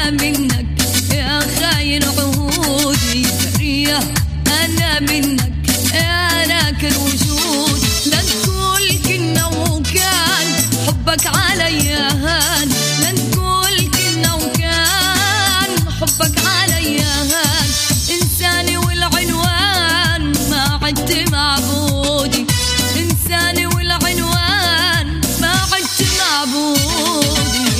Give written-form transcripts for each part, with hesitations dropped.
أنا منك يا خاين عهودي، برية أنا منك يا ناكر وجود. لا تقول كنا وكان حبك علي هان، لا تقول كنا وكان حبك علي هان. إنساني والعنوان ما عدت معبودي، إنساني والعنوان ما عدت معبودي.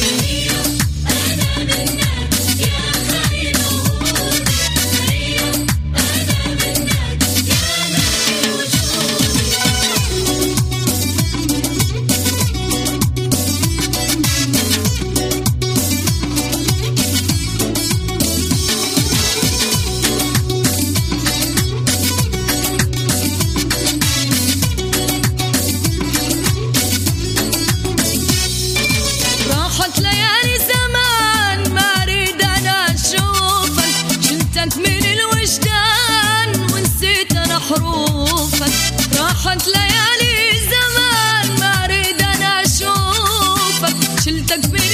راحت ليالي زمان ما اريد انا اشوفك، شلتك من الوجدان ونسيت انا حروفك. راحت ليالي زمان ما اريد انا اشوفك، شلتك من